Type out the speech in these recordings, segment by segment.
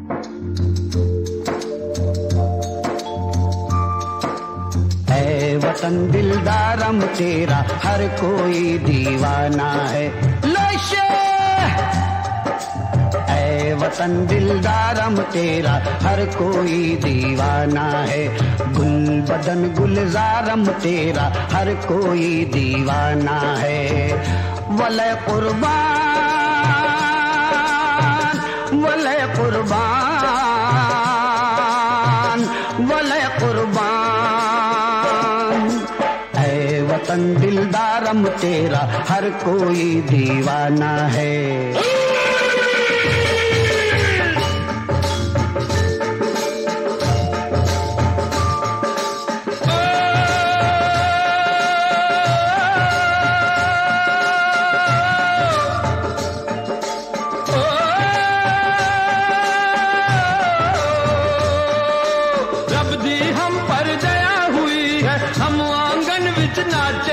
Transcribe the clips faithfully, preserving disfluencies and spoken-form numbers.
ऐ वतन दिलदारम तेरा हर कोई दीवाना है। लशे ऐ वतन दिलदारम तेरा हर कोई दीवाना है। गुल बदन गुलजारम तेरा हर कोई दीवाना है। वले कुर्बान वले कुर्बान वले कुर्बान। ऐ वतन दिलदारम तेरा हर कोई दीवाना है। हम आंगन विच नाचे,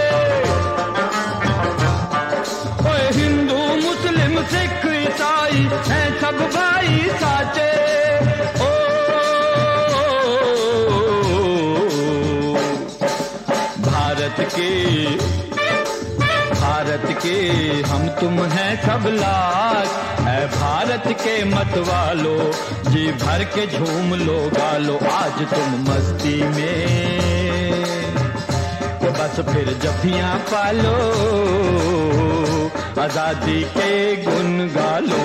ओए हिंदू मुस्लिम सिख ईसाई हैं सब भाई साचे। ओ, भारत के भारत के हम तुम हैं सब लाख। है भारत के मत वालो जी भर के झूम लो गालो। आज तुम मस्ती में तो बस फिर जफियां पालो, आजादी के गुन गालो।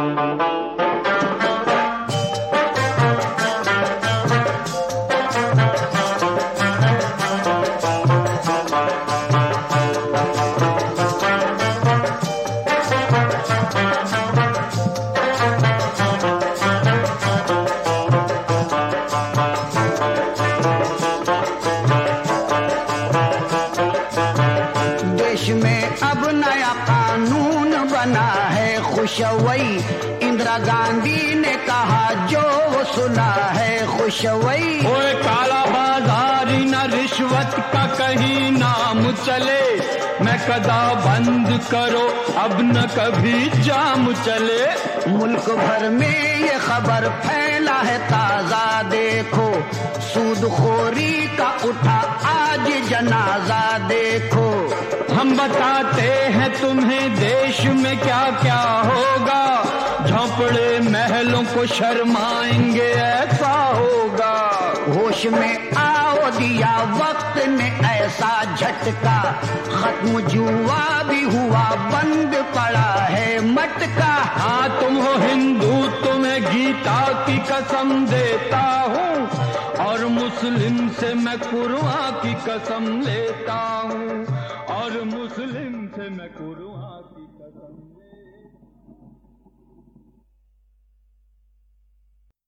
देश में अब नया कानून बना है खुशवई। इंदिरा गांधी ने कहा जो वो सुना है खुशवई। ओए काला बाजारी न रिश्वत का कहीं नाम चले। मैं कदा बंद करो अब न कभी जाम चले। मुल्क भर में ये खबर फैला है ताजा देखो। सूदखोरी का उठा आज जनाजा देखो। हम बताते हैं तुम्हें देश में क्या क्या होगा। झोंपड़े महलों को शर्माएंगे ऐसा होगा। होश में आओ दिया वक्त ने ऐसा झटका। खत्म जुआ भी हुआ बंद पड़ा है मटका। हाँ तुम हो हिंदू तुम्हें गीता की कसम देता हूँ। और मुस्लिम से मैं कुरान की कसम लेता हूँ। और मुस्लिम से मैं कुरान